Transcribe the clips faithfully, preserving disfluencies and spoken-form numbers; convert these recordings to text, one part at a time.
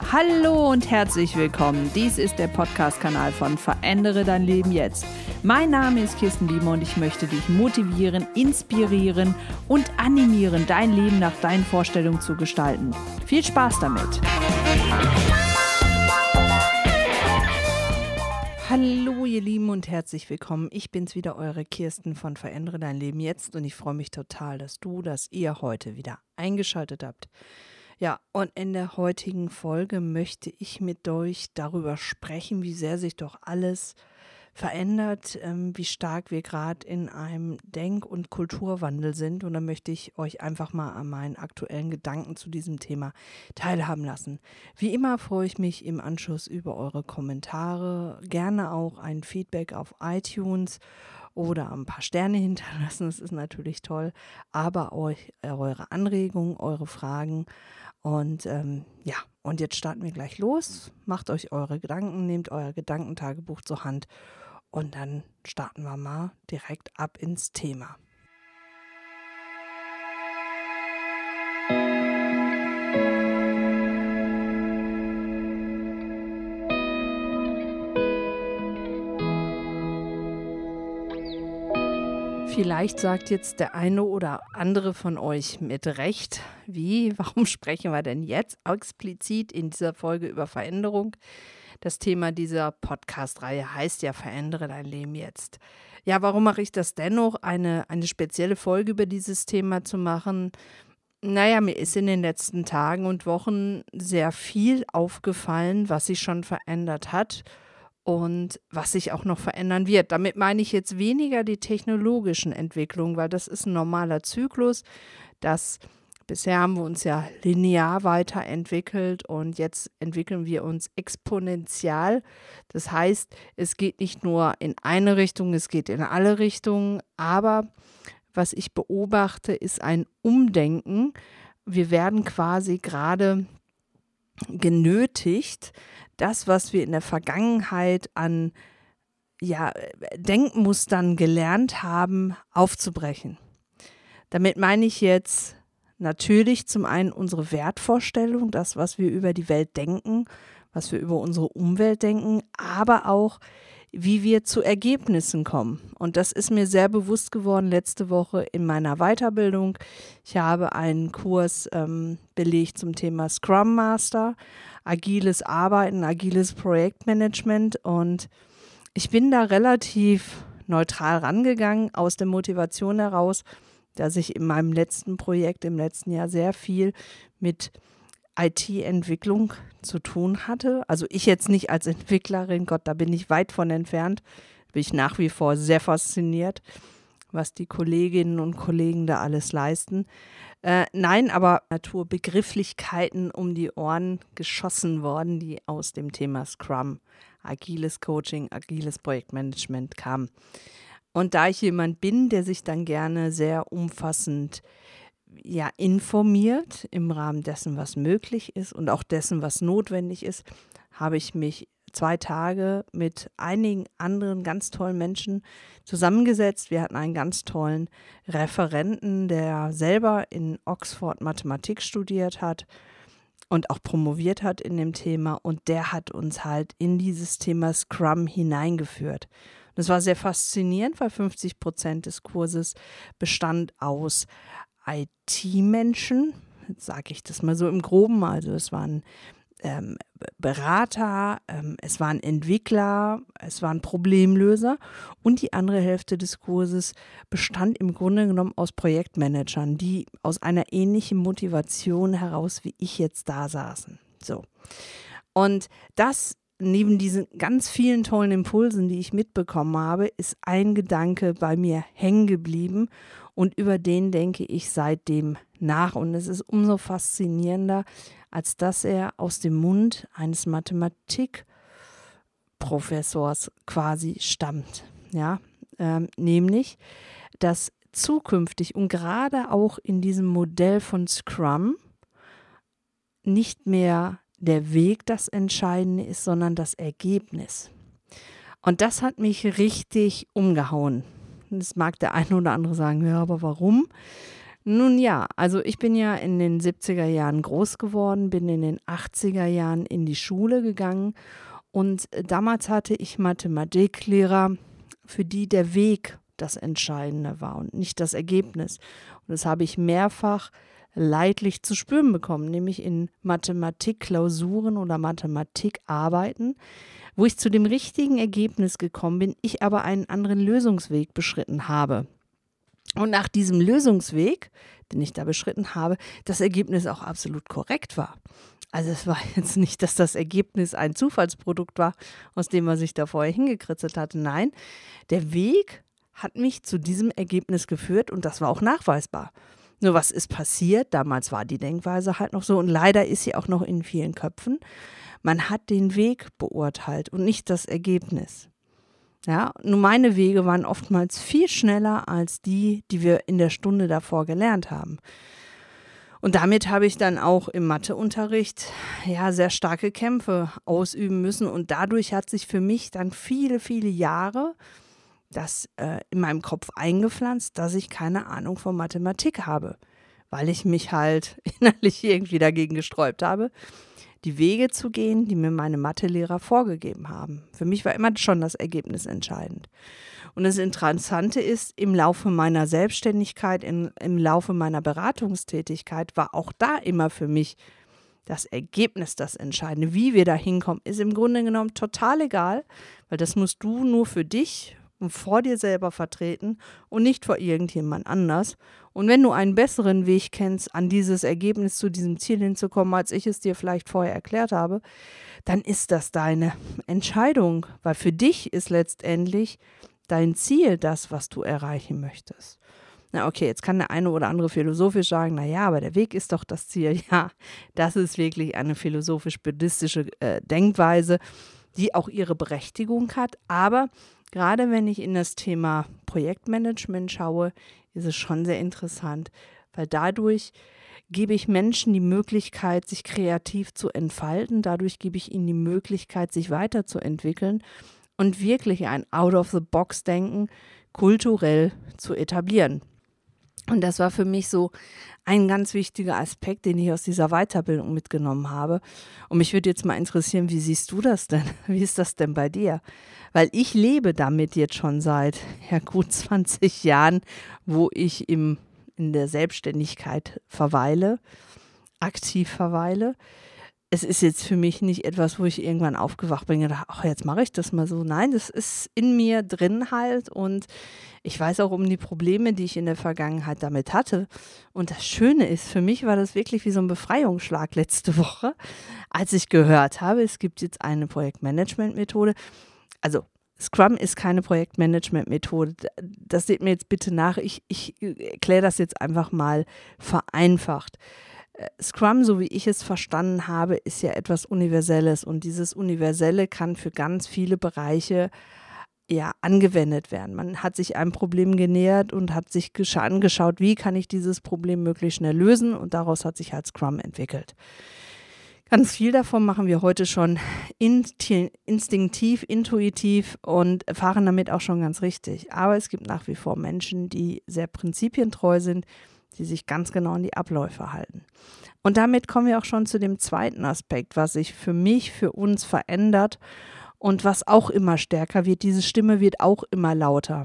Hallo und herzlich willkommen. Dies ist der Podcast-Kanal von Verändere dein Leben jetzt. Mein Name ist Kirsten Biemer und ich möchte dich motivieren, inspirieren und animieren, dein Leben nach deinen Vorstellungen zu gestalten. Viel Spaß damit! Hallo ihr Lieben und herzlich willkommen. Ich bin's wieder, eure Kirsten von Verändere dein Leben jetzt und ich freue mich total, dass du, dass ihr heute wieder eingeschaltet habt. Ja, und in der heutigen Folge möchte ich mit euch darüber sprechen, wie sehr sich doch alles verändert, ähm, wie stark wir gerade in einem Denk- und Kulturwandel sind. Und da möchte ich euch einfach mal an meinen aktuellen Gedanken zu diesem Thema teilhaben lassen. Wie immer freue ich mich im Anschluss über eure Kommentare, gerne auch ein Feedback auf iTunes oder ein paar Sterne hinterlassen, das ist natürlich toll, aber euch eure Anregungen, eure Fragen. Und ähm, ja, und jetzt starten wir gleich los. Macht euch eure Gedanken, nehmt euer Gedankentagebuch zur Hand und dann starten wir mal direkt ab ins Thema. Vielleicht sagt jetzt der eine oder andere von euch mit Recht, wie, warum sprechen wir denn jetzt explizit in dieser Folge über Veränderung? Das Thema dieser Podcast-Reihe heißt ja Verändere dein Leben jetzt. Ja, warum mache ich das dennoch, eine, eine spezielle Folge über dieses Thema zu machen? Naja, mir ist in den letzten Tagen und Wochen sehr viel aufgefallen, was sich schon verändert hat und was sich auch noch verändern wird. Damit meine ich jetzt weniger die technologischen Entwicklungen, weil das ist ein normaler Zyklus. Das bisher haben wir uns ja linear weiterentwickelt und jetzt entwickeln wir uns exponentiell. Das heißt, es geht nicht nur in eine Richtung, es geht in alle Richtungen. Aber was ich beobachte, ist ein Umdenken. Wir werden quasi gerade genötigt, das, was wir in der Vergangenheit an ja, Denkmustern gelernt haben, aufzubrechen. Damit meine ich jetzt natürlich zum einen unsere Wertvorstellung, das, was wir über die Welt denken, was wir über unsere Umwelt denken, aber auch, wie wir zu Ergebnissen kommen. Und das ist mir sehr bewusst geworden letzte Woche in meiner Weiterbildung. Ich habe einen Kurs ähm, belegt zum Thema Scrum Master, agiles Arbeiten, agiles Projektmanagement und ich bin da relativ neutral rangegangen aus der Motivation heraus, dass ich in meinem letzten Projekt im letzten Jahr sehr viel mit I T-Entwicklung zu tun hatte. Also ich jetzt nicht als Entwicklerin, Gott, da bin ich weit von entfernt. Bin ich nach wie vor sehr fasziniert, was die Kolleginnen und Kollegen da alles leisten. Äh, nein, aber Naturbegrifflichkeiten um die Ohren geschossen worden, die aus dem Thema Scrum, agiles Coaching, agiles Projektmanagement kamen. Und da ich jemand bin, der sich dann gerne sehr umfassend ja, informiert im Rahmen dessen, was möglich ist und auch dessen, was notwendig ist, habe ich mich zwei Tage mit einigen anderen ganz tollen Menschen zusammengesetzt. Wir hatten einen ganz tollen Referenten, der selber in Oxford Mathematik studiert hat und auch promoviert hat in dem Thema und der hat uns halt in dieses Thema Scrum hineingeführt. Das war sehr faszinierend, weil fünfzig Prozent des Kurses bestand aus I T-Menschen, jetzt sage ich das mal so im Groben, also es waren ähm, Berater, ähm, es waren Entwickler, es waren Problemlöser und die andere Hälfte des Kurses bestand im Grunde genommen aus Projektmanagern, die aus einer ähnlichen Motivation heraus wie ich jetzt da saßen. So. Und das neben diesen ganz vielen tollen Impulsen, die ich mitbekommen habe, ist ein Gedanke bei mir hängen geblieben und über den denke ich seitdem nach. Und es ist umso faszinierender, als dass er aus dem Mund eines Mathematikprofessors quasi stammt. Ja, ähm, nämlich, dass zukünftig und gerade auch in diesem Modell von Scrum nicht mehr der Weg das Entscheidende ist, sondern das Ergebnis. Und das hat mich richtig umgehauen. Das mag der eine oder andere sagen, ja, aber warum? Nun ja, also ich bin ja in den siebziger Jahren groß geworden, bin in den achtziger Jahren in die Schule gegangen und äh, damals hatte ich Mathematiklehrer, für die der Weg das Entscheidende war und nicht das Ergebnis. Und das habe ich mehrfach leidlich zu spüren bekommen, nämlich in Mathematikklausuren oder Mathematikarbeiten, wo ich zu dem richtigen Ergebnis gekommen bin, ich aber einen anderen Lösungsweg beschritten habe. Und nach diesem Lösungsweg, den ich da beschritten habe, das Ergebnis auch absolut korrekt war. Also es war jetzt nicht, dass das Ergebnis ein Zufallsprodukt war, aus dem man sich da vorher hingekritzelt hatte. Nein, der Weg hat mich zu diesem Ergebnis geführt und das war auch nachweisbar. Nur was ist passiert? Damals war die Denkweise halt noch so und leider ist sie auch noch in vielen Köpfen. Man hat den Weg beurteilt und nicht das Ergebnis. Ja, nur meine Wege waren oftmals viel schneller als die, die wir in der Stunde davor gelernt haben. Und damit habe ich dann auch im Matheunterricht ja sehr starke Kämpfe ausüben müssen und dadurch hat sich für mich dann viele, viele Jahre das äh, in meinem Kopf eingepflanzt, dass ich keine Ahnung von Mathematik habe, weil ich mich halt innerlich irgendwie dagegen gesträubt habe, die Wege zu gehen, die mir meine Mathelehrer vorgegeben haben. Für mich war immer schon das Ergebnis entscheidend. Und das Interessante ist, im Laufe meiner Selbstständigkeit, in, im Laufe meiner Beratungstätigkeit war auch da immer für mich das Ergebnis das Entscheidende. Wie wir da hinkommen, ist im Grunde genommen total egal, weil das musst du nur für dich und vor dir selber vertreten und nicht vor irgendjemand anders. Und wenn du einen besseren Weg kennst, an dieses Ergebnis, zu diesem Ziel hinzukommen, als ich es dir vielleicht vorher erklärt habe, dann ist das deine Entscheidung, weil für dich ist letztendlich dein Ziel das, was du erreichen möchtest. Na okay, jetzt kann der eine oder andere philosophisch sagen, naja, aber der Weg ist doch das Ziel. Ja, das ist wirklich eine philosophisch-buddhistische äh, Denkweise, die auch ihre Berechtigung hat, aber gerade wenn ich in das Thema Projektmanagement schaue, ist es schon sehr interessant, weil dadurch gebe ich Menschen die Möglichkeit, sich kreativ zu entfalten. Dadurch gebe ich ihnen die Möglichkeit, sich weiterzuentwickeln und wirklich ein Out-of-the-Box-Denken kulturell zu etablieren. Und das war für mich so ein ganz wichtiger Aspekt, den ich aus dieser Weiterbildung mitgenommen habe. Und mich würde jetzt mal interessieren, wie siehst du das denn? Wie ist das denn bei dir? Weil ich lebe damit jetzt schon seit ja, gut zwanzig Jahren, wo ich im, in der Selbstständigkeit verweile, aktiv verweile. Es ist jetzt für mich nicht etwas, wo ich irgendwann aufgewacht bin und gedacht, ach, jetzt mache ich das mal so. Nein, das ist in mir drin halt und ich weiß auch um die Probleme, die ich in der Vergangenheit damit hatte. Und das Schöne ist, für mich war das wirklich wie so ein Befreiungsschlag letzte Woche, als ich gehört habe, es gibt jetzt eine Projektmanagement-Methode. Also Scrum ist keine Projektmanagement-Methode. Das seht mir jetzt bitte nach. Ich, ich erkläre das jetzt einfach mal vereinfacht. Scrum, so wie ich es verstanden habe, ist ja etwas Universelles und dieses Universelle kann für ganz viele Bereiche ja angewendet werden. Man hat sich einem Problem genähert und hat sich gesch- angeschaut, wie kann ich dieses Problem möglichst schnell lösen und daraus hat sich halt Scrum entwickelt. Ganz viel davon machen wir heute schon inti- instinktiv, intuitiv und fahren damit auch schon ganz richtig. Aber es gibt nach wie vor Menschen, die sehr prinzipientreu sind, die sich ganz genau an die Abläufe halten. Und damit kommen wir auch schon zu dem zweiten Aspekt, was sich für mich, für uns verändert und was auch immer stärker wird. Diese Stimme wird auch immer lauter.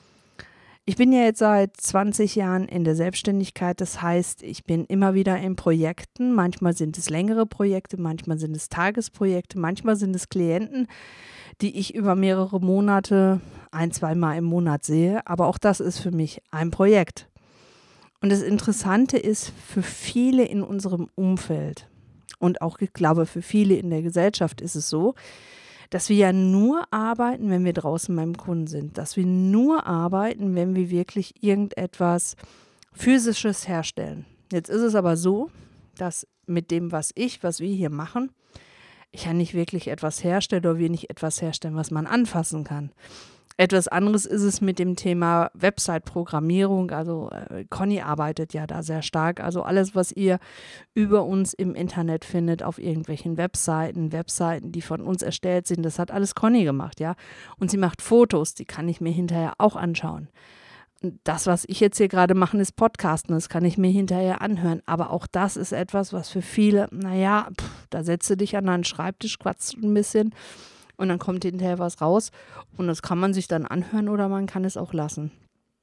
Ich bin ja jetzt seit zwanzig Jahren in der Selbstständigkeit, das heißt, ich bin immer wieder in Projekten. Manchmal sind es längere Projekte, manchmal sind es Tagesprojekte, manchmal sind es Klienten, die ich über mehrere Monate, ein-, zweimal im Monat sehe. Aber auch das ist für mich ein Projekt. Und das Interessante ist, für viele in unserem Umfeld und auch, ich glaube, für viele in der Gesellschaft ist es so, dass wir ja nur arbeiten, wenn wir draußen beim Kunden sind. Dass wir nur arbeiten, wenn wir wirklich irgendetwas Physisches herstellen. Jetzt ist es aber so, dass mit dem, was ich, was wir hier machen, ich ja nicht wirklich etwas herstelle oder wir nicht etwas herstellen, was man anfassen kann. Etwas anderes ist es mit dem Thema Website-Programmierung, also äh, Conny arbeitet ja da sehr stark, also alles, was ihr über uns im Internet findet, auf irgendwelchen Webseiten, Webseiten, die von uns erstellt sind, das hat alles Conny gemacht, ja, und sie macht Fotos, die kann ich mir hinterher auch anschauen. Das, was ich jetzt hier gerade mache, ist Podcasten. Das kann ich mir hinterher anhören. Aber auch das ist etwas, was für viele, naja, pff, da setzt du dich an deinen Schreibtisch, quatschst ein bisschen und dann kommt hinterher was raus. Und das kann man sich dann anhören oder man kann es auch lassen.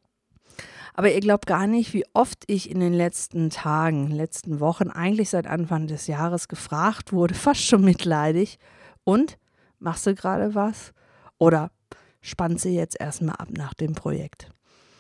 Aber ihr glaubt gar nicht, wie oft ich in den letzten Tagen, letzten Wochen, eigentlich seit Anfang des Jahres gefragt wurde, fast schon mitleidig. Und, machst du gerade was? Oder spannst du jetzt erstmal ab nach dem Projekt?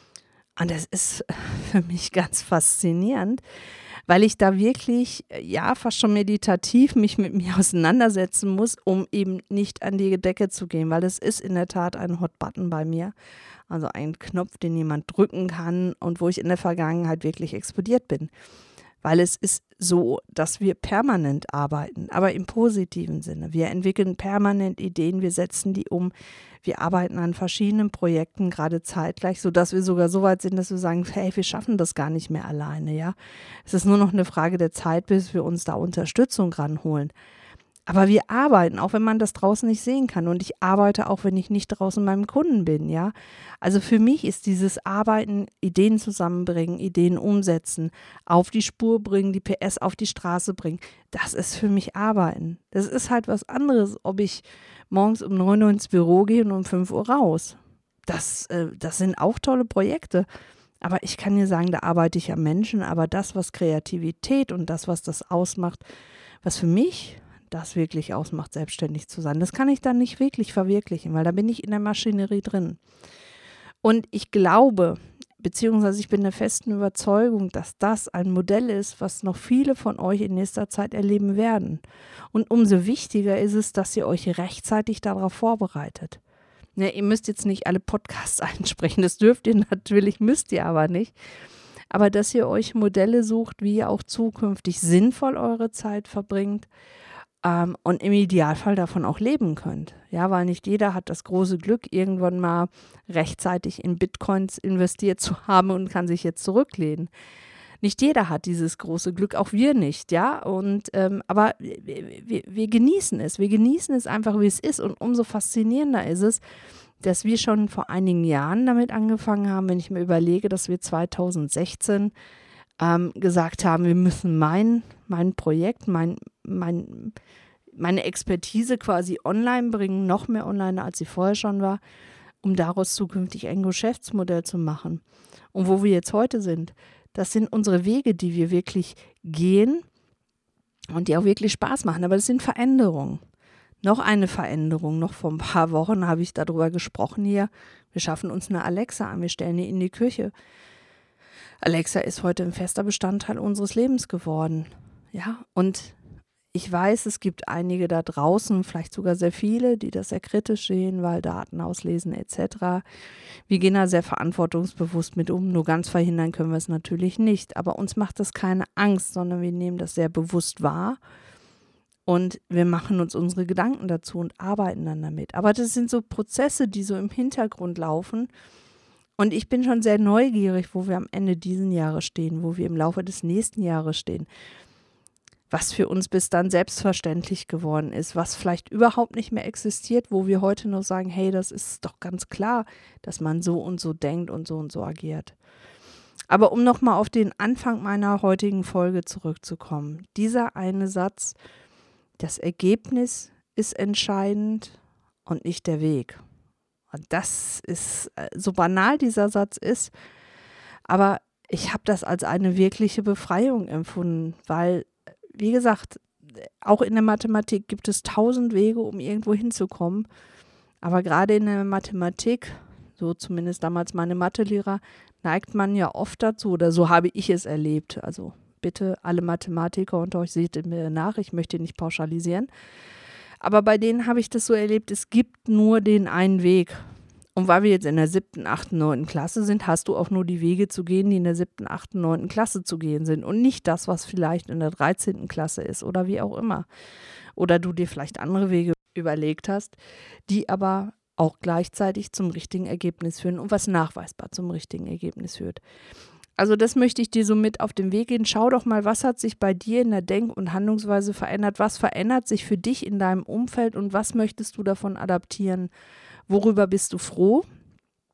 Und das ist für mich ganz faszinierend, weil ich da wirklich, ja, fast schon meditativ mich mit mir auseinandersetzen muss, um eben nicht an die Decke zu gehen, weil das ist in der Tat ein Hot Button bei mir. Also ein Knopf, den jemand drücken kann und wo ich in der Vergangenheit wirklich explodiert bin. Weil es ist so, dass wir permanent arbeiten, aber im positiven Sinne. Wir entwickeln permanent Ideen, wir setzen die um, wir arbeiten an verschiedenen Projekten, gerade zeitgleich, sodass wir sogar so weit sind, dass wir sagen, hey, wir schaffen das gar nicht mehr alleine, ja. Es ist nur noch eine Frage der Zeit, bis wir uns da Unterstützung ranholen. Aber wir arbeiten, auch wenn man das draußen nicht sehen kann. Und ich arbeite auch, wenn ich nicht draußen beim Kunden bin, ja. Also für mich ist dieses Arbeiten, Ideen zusammenbringen, Ideen umsetzen, auf die Spur bringen, die P S auf die Straße bringen, das ist für mich Arbeiten. Das ist halt was anderes, ob ich morgens um neun Uhr ins Büro gehe und um fünf Uhr raus. Das, äh, das sind auch tolle Projekte. Aber ich kann dir sagen, da arbeite ich am Menschen. Aber das, was Kreativität und das, was das ausmacht, was für mich das wirklich ausmacht, selbstständig zu sein. Das kann ich dann nicht wirklich verwirklichen, weil da bin ich in der Maschinerie drin. Und ich glaube, beziehungsweise ich bin der festen Überzeugung, dass das ein Modell ist, was noch viele von euch in nächster Zeit erleben werden. Und umso wichtiger ist es, dass ihr euch rechtzeitig darauf vorbereitet. Ja, ihr müsst jetzt nicht alle Podcasts einsprechen, das dürft ihr natürlich, müsst ihr aber nicht. Aber dass ihr euch Modelle sucht, wie ihr auch zukünftig sinnvoll eure Zeit verbringt, Ähm, und im Idealfall davon auch leben könnt. Ja, weil nicht jeder hat das große Glück, irgendwann mal rechtzeitig in Bitcoins investiert zu haben und kann sich jetzt zurücklehnen. Nicht jeder hat dieses große Glück, auch wir nicht, ja. Und ähm, aber wir, wir, wir genießen es. Wir genießen es einfach, wie es ist. Und umso faszinierender ist es, dass wir schon vor einigen Jahren damit angefangen haben, wenn ich mir überlege, dass wir zweitausendsechzehn ähm, gesagt haben, wir müssen mein, mein Projekt, mein, mein, meine Expertise quasi online bringen, noch mehr online, als sie vorher schon war, um daraus zukünftig ein Geschäftsmodell zu machen. Und wo wir jetzt heute sind, das sind unsere Wege, die wir wirklich gehen und die auch wirklich Spaß machen. Aber das sind Veränderungen. Noch eine Veränderung, noch vor ein paar Wochen habe ich darüber gesprochen hier. Wir schaffen uns eine Alexa an, wir stellen die in die Küche. Alexa ist heute ein fester Bestandteil unseres Lebens geworden. Ja, und ich weiß, es gibt einige da draußen, vielleicht sogar sehr viele, die das sehr kritisch sehen, weil Daten auslesen et cetera. Wir gehen da sehr verantwortungsbewusst mit um. Nur ganz verhindern können wir es natürlich nicht. Aber uns macht das keine Angst, sondern wir nehmen das sehr bewusst wahr. Und wir machen uns unsere Gedanken dazu und arbeiten dann damit. Aber das sind so Prozesse, die so im Hintergrund laufen. Und ich bin schon sehr neugierig, wo wir am Ende diesen Jahres stehen, wo wir im Laufe des nächsten Jahres stehen. Was für uns bis dann selbstverständlich geworden ist, was vielleicht überhaupt nicht mehr existiert, wo wir heute noch sagen, hey, das ist doch ganz klar, dass man so und so denkt und so und so agiert. Aber um nochmal auf den Anfang meiner heutigen Folge zurückzukommen, dieser eine Satz, das Ergebnis ist entscheidend und nicht der Weg. Und das ist, so banal dieser Satz ist, aber ich habe das als eine wirkliche Befreiung empfunden, weil, wie gesagt, auch in der Mathematik gibt es tausend Wege, um irgendwo hinzukommen, aber gerade in der Mathematik, so zumindest damals meine Mathelehrer, neigt man ja oft dazu, oder so habe ich es erlebt, also bitte alle Mathematiker unter euch, seht mir nach, ich möchte nicht pauschalisieren. Aber bei denen habe ich das so erlebt, es gibt nur den einen Weg. Und weil wir jetzt in der siebten, achten, neunten Klasse sind, hast du auch nur die Wege zu gehen, die in der siebten, achten, neunten Klasse zu gehen sind. Und nicht das, was vielleicht in der dreizehnten Klasse ist oder wie auch immer. Oder du dir vielleicht andere Wege überlegt hast, die aber auch gleichzeitig zum richtigen Ergebnis führen und was nachweisbar zum richtigen Ergebnis führt. Also das möchte ich dir so mit auf den Weg gehen. Schau doch mal, was hat sich bei dir in der Denk- und Handlungsweise verändert? Was verändert sich für dich in deinem Umfeld und was möchtest du davon adaptieren? Worüber bist du froh?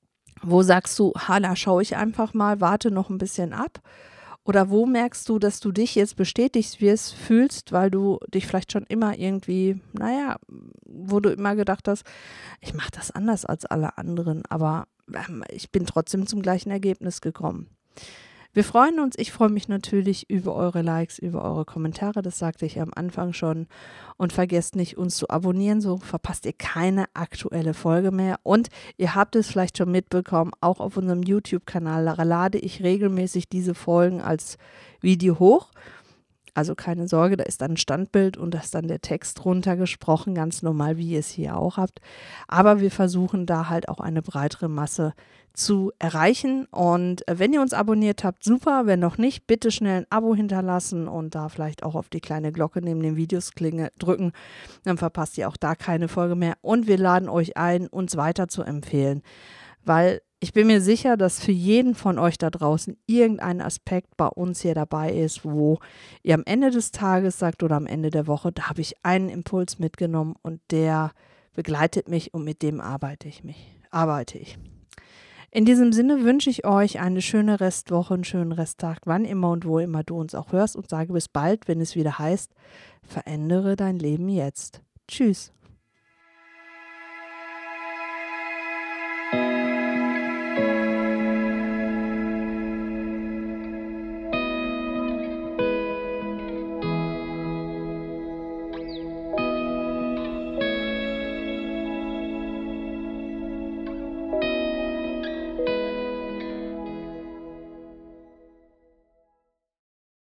Wo sagst du, ha, da schaue ich einfach mal, warte noch ein bisschen ab? Oder wo merkst du, dass du dich jetzt bestätigt wirst, fühlst, weil du dich vielleicht schon immer irgendwie, naja, wo du immer gedacht hast, ich mache das anders als alle anderen, aber ähm, ich bin trotzdem zum gleichen Ergebnis gekommen. Wir freuen uns, ich freue mich natürlich über eure Likes, über eure Kommentare, das sagte ich am Anfang schon. Und vergesst nicht, uns zu abonnieren, so verpasst ihr keine aktuelle Folge mehr. Und ihr habt es vielleicht schon mitbekommen, auch auf unserem YouTube-Kanal lade ich regelmäßig diese Folgen als Video hoch. Also keine Sorge, da ist dann ein Standbild und da ist dann der Text runtergesprochen, ganz normal, wie ihr es hier auch habt. Aber wir versuchen da halt auch eine breitere Masse zu erreichen. Und wenn ihr uns abonniert habt, super. Wenn noch nicht, bitte schnell ein Abo hinterlassen und da vielleicht auch auf die kleine Glocke neben den Videos klinge, drücken. Dann verpasst ihr auch da keine Folge mehr. Und wir laden euch ein, uns weiter zu empfehlen, weil ich bin mir sicher, dass für jeden von euch da draußen irgendein Aspekt bei uns hier dabei ist, wo ihr am Ende des Tages sagt oder am Ende der Woche, da habe ich einen Impuls mitgenommen und der begleitet mich und mit dem arbeite ich mich, arbeite ich. In diesem Sinne wünsche ich euch eine schöne Restwoche, einen schönen Resttag, wann immer und wo immer du uns auch hörst und sage bis bald, wenn es wieder heißt, verändere dein Leben jetzt. Tschüss.